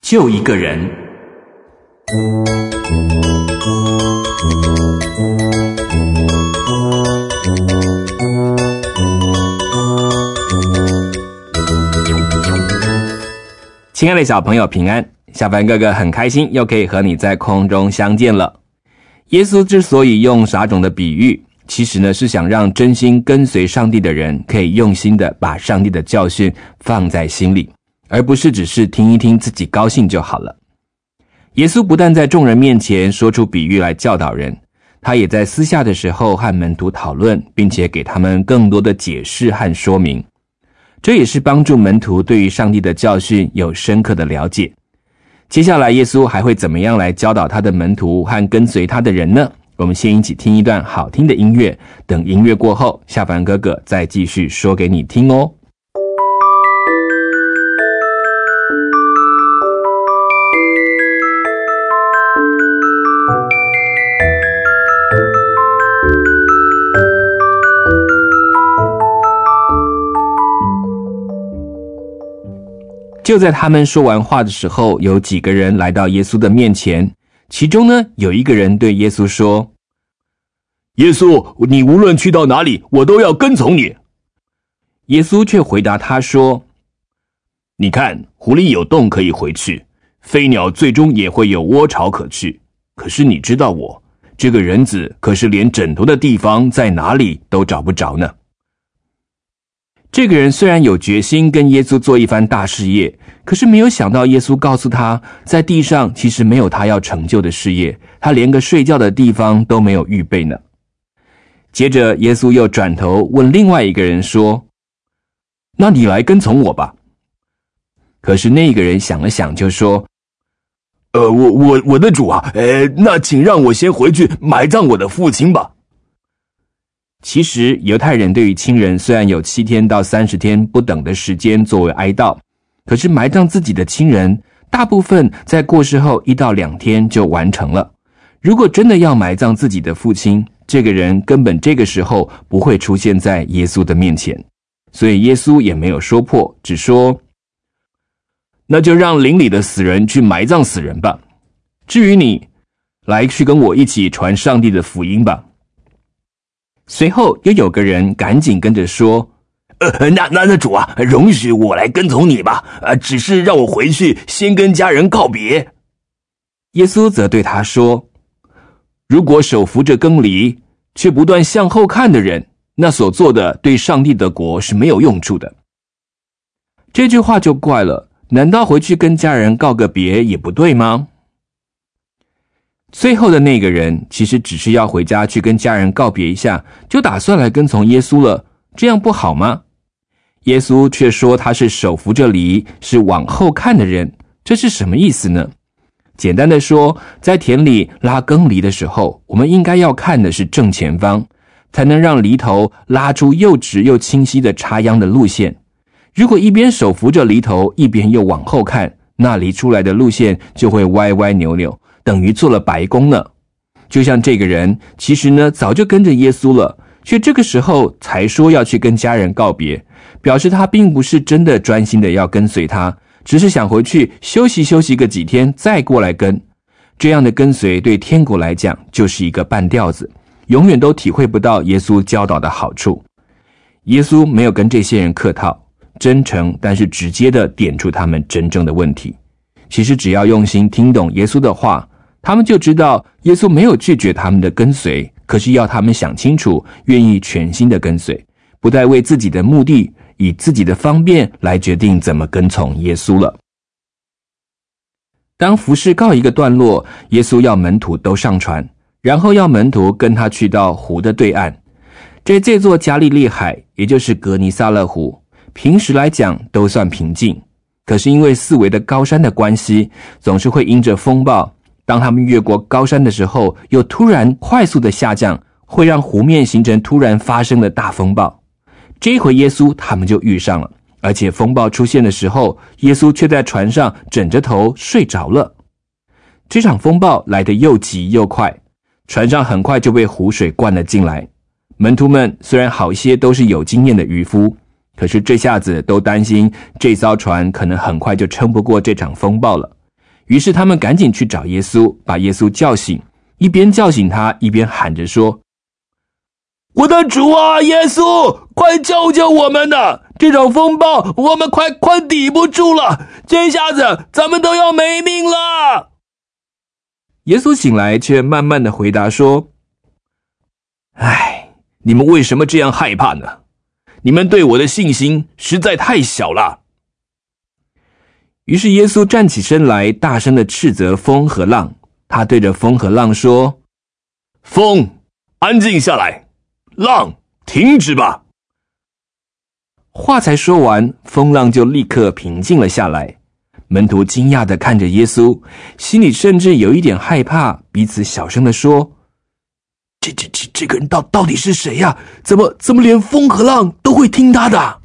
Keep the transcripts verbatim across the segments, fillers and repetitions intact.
就一个人。亲爱的小朋友平安，小凡哥哥很开心又可以和你在空中相见了。耶稣之所以用撒种的比喻，其实呢是想让真心跟随上帝的人可以用心的把上帝的教训放在心里，而不是只是听一听自己高兴就好了。耶稣不但在众人面前说出比喻来教导人，他也在私下的时候和门徒讨论，并且给他们更多的解释和说明。这也是帮助门徒对于上帝的教训有深刻的了解。接下来耶稣还会怎么样来教导他的门徒和跟随他的人呢？我们先一起听一段好听的音乐，等音乐过后，夏凡哥哥再继续说给你听哦。就在他们说完话的时候，有几个人来到耶稣的面前，其中呢，有一个人对耶稣说： 耶稣，你无论去到哪里，我都要跟从你。 耶稣却回答他说： 你看，狐狸有洞可以回去，飞鸟最终也会有窝巢可去，可是你知道我，这个人子可是连枕头的地方在哪里都找不着呢。 这个人虽然有决心跟耶稣做一番大事业，可是没有想到耶稣告诉他，在地上其实没有他要成就的事业，他连个睡觉的地方都没有预备呢。接着耶稣又转头问另外一个人说：那你来跟从我吧。可是那个人想了想就说： 呃，我我我的主啊，呃，那请让我先回去埋葬我的父亲吧。 其实犹太人对于亲人虽然有七天到三十天不等的时间作为哀悼，可是埋葬自己的亲人大部分在过世后一到两天就完成了。如果真的要埋葬自己的父亲，这个人根本这个时候不会出现在耶稣的面前，所以耶稣也没有说破，只说： 那就让邻里的死人去埋葬死人吧，至于你，来去跟我一起传上帝的福音吧。 随后又有个人赶紧跟着说： 呃，那那那主啊，容许我来跟从你吧，呃，只是让我回去先跟家人告别。 耶稣则对他说： 如果手扶着耕犁，却不断向后看的人，那所做的对上帝的国是没有用处的。 这句话就怪了，难道回去跟家人告个别也不对吗？最后的那个人其实只是要回家去跟家人告别一下，就打算来跟从耶稣了，这样不好吗？耶稣却说他是手扶着犁，是往后看的人，这是什么意思呢？简单的说，在田里拉耕犁的时候，我们应该要看的是正前方，才能让犁头拉出又直又清晰的插秧的路线。如果一边手扶着犁头，一边又往后看，那犁出来的路线就会歪歪扭扭，等于做了白工呢。就像这个人，其实呢早就跟着耶稣了，却这个时候才说要去跟家人告别，表示他并不是真的专心的要跟随他，只是想回去休息休息个几天再过来跟。这样的跟随对天国来讲就是一个半吊子，永远都体会不到耶稣教导的好处。耶稣没有跟这些人客套，真诚但是直接的点出他们真正的问题。其实只要用心听懂耶稣的话，他们就知道耶稣没有拒绝他们的跟随，可是要他们想清楚，愿意全心的跟随，不再为自己的目的以自己的方便来决定怎么跟从耶稣了。当服事告一个段落，耶稣要门徒都上船，然后要门徒跟他去到湖的对岸。在这座加利利海，也就是格尼撒勒湖，平时来讲都算平静，可是因为四围的高山的关系，总是会因着风暴，当他们越过高山的时候，又突然快速的下降，会让湖面形成突然发生的大风暴。这一回耶稣他们就遇上了，而且风暴出现的时候，耶稣却在船上枕着头睡着了。这场风暴来得又急又快，船上很快就被湖水灌了进来。门徒们虽然好些都是有经验的渔夫，可是这下子都担心这艘船可能很快就撑不过这场风暴了。 于是他们赶紧去找耶稣，把耶稣叫醒，一边叫醒他，一边喊着说：我的主啊，耶稣，快救救我们呐！这种风暴我们快快抵不住了，这下子咱们都要没命了。耶稣醒来，却慢慢的回答说： 唉，你们为什么这样害怕呢？你们对我的信心实在太小了。 于是耶稣站起身来，大声的斥责风和浪。他对着风和浪说： 风，安静下来，浪，停止吧。 话才说完，风浪就立刻平静了下来。门徒惊讶地看着耶稣，心里甚至有一点害怕，彼此小声地说：这这这这个人到到底是谁呀？怎么怎么连风和浪都会听他的？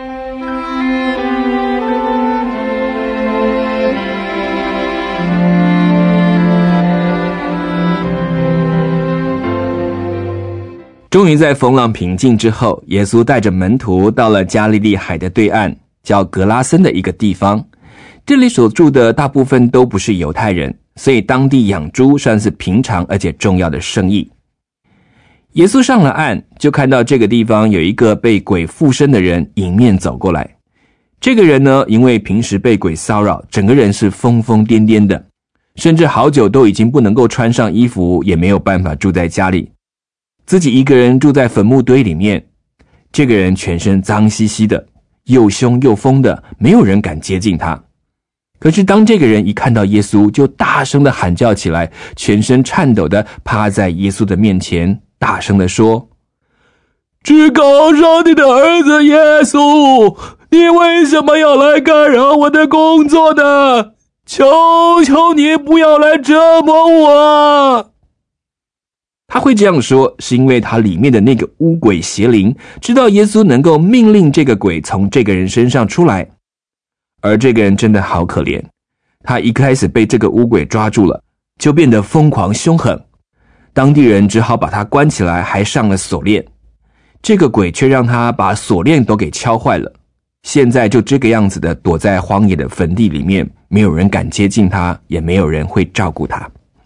终于在风浪平静之后，耶稣带着门徒到了加利利海的对岸，叫格拉森的一个地方。这里所住的大部分都不是犹太人，所以当地养猪算是平常而且重要的生意。耶稣上了岸，就看到这个地方有一个被鬼附身的人迎面走过来。这个人呢，因为平时被鬼骚扰，整个人是疯疯癫癫的，甚至好久都已经不能够穿上衣服，也没有办法住在家里，自己一个人住在坟墓堆里面。这个人全身脏兮兮的，又凶又疯的，没有人敢接近他。可是当这个人一看到耶稣，就大声的喊叫起来，全身颤抖的趴在耶稣的面前，大声的说：至高上帝的儿子耶稣，你为什么要来干扰我的工作呢？求求你不要来折磨我。他会这样说，是因为他里面的那个污鬼邪灵知道耶稣能够命令这个鬼从这个人身上出来。而这个人真的好可怜，他一开始被这个污鬼抓住了，就变得疯狂凶狠，当地人只好把他关起来，还上了锁链。这个鬼却让他把锁链都给敲坏了，现在就这个样子的躲在荒野的坟地里面，没有人敢接近他，也没有人会照顾他。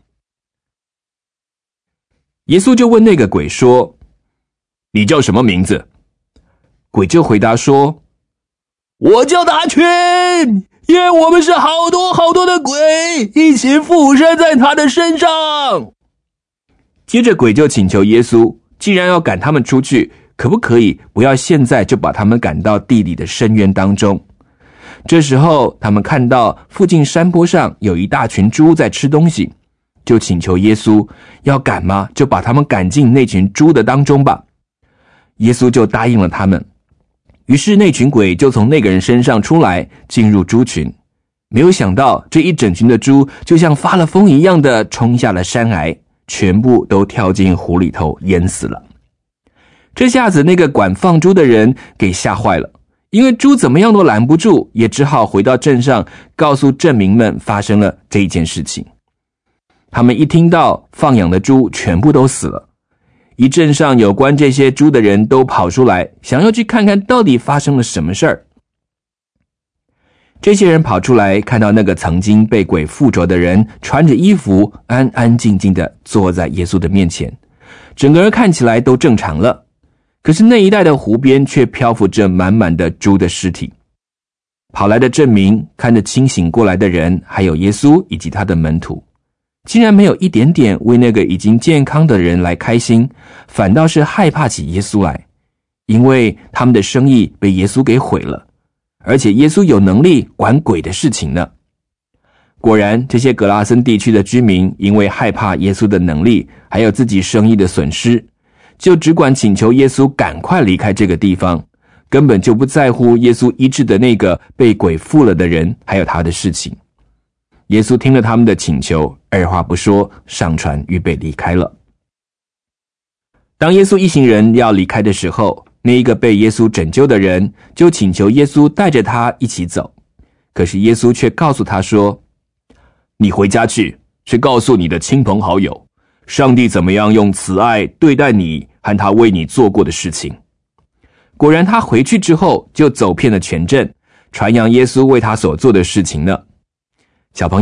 耶稣就问那个鬼说： 你叫什么名字？ 鬼就回答说：我叫大群，因为我们是好多好多的鬼，一起附身在他的身上。接着鬼就请求耶稣，既然要赶他们出去，可不可以不要现在就把他们赶到地里的深渊当中？这时候他们看到附近山坡上有一大群猪在吃东西，就请求耶稣，要赶吗？就把他们赶进那群猪的当中吧。耶稣就答应了他们。于是那群鬼就从那个人身上出来，进入猪群。没有想到这一整群的猪就像发了疯一样的冲下了山崖，全部都跳进湖里头淹死了。这下子那个管放猪的人给吓坏了，因为猪怎么样都拦不住，也只好回到镇上告诉镇民们发生了这一件事情。他们一听到放养的猪全部都死了，一镇上有关这些猪的人都跑出来，想要去看看到底发生了什么事儿。这些人跑出来，看到那个曾经被鬼附着的人穿着衣服，安安静静的坐在耶稣的面前，整个人看起来都正常了。可是那一带的湖边却漂浮着满满的猪的尸体。跑来的镇民看着清醒过来的人，还有耶稣以及他的门徒，竟然没有一点点为那个已经健康的人来开心，反倒是害怕起耶稣来，因为他们的生意被耶稣给毁了，而且耶稣有能力管鬼的事情呢。果然，这些格拉森地区的居民因为害怕耶稣的能力，还有自己生意的损失，就只管请求耶稣赶快离开这个地方，根本就不在乎耶稣医治的那个被鬼附了的人，还有他的事情。耶稣听了他们的请求，二话不说，上船预备离开了。当耶稣一行人要离开的时候，那一个被耶稣拯救的人就请求耶稣带着他一起走，可是耶稣却告诉他说： 你回家去，去告诉你的亲朋好友，上帝怎么样用慈爱对待你和他为你做过的事情。 果然他回去之后就走遍了全镇，传扬耶稣为他所做的事情呢。小朋友，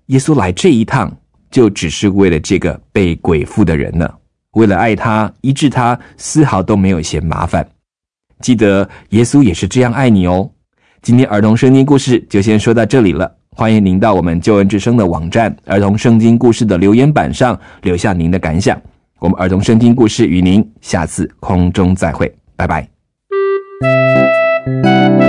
耶稣来这一趟就只是为了这个被鬼附的人呢，为了爱他医治他，丝毫都没有嫌麻烦。记得耶稣也是这样爱你哦。今天儿童圣经故事就先说到这里了，欢迎您到我们救恩之声的网站儿童圣经故事的留言板上留下您的感想。我们儿童圣经故事与您下次空中再会，拜拜。